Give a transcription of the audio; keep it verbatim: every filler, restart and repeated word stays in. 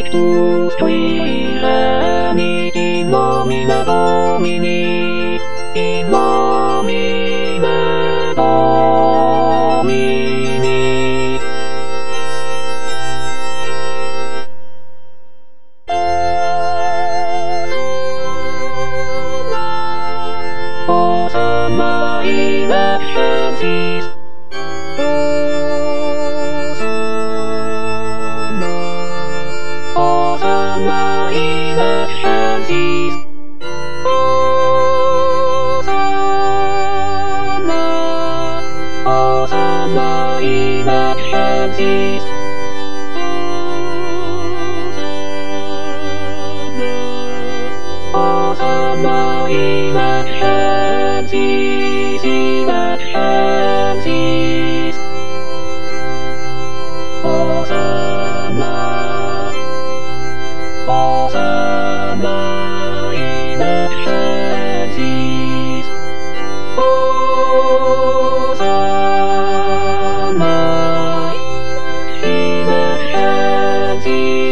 Spiritus Tui Reni in nomine Domini, in nomine Domini. Hosanna in excelsis. Hosanna in excelsis. Hosanna, Hosanna in excelsis. Hosanna in excelsis, in excelsis. Hosanna, Hosanna in excelsis. Hosanna in excelsis.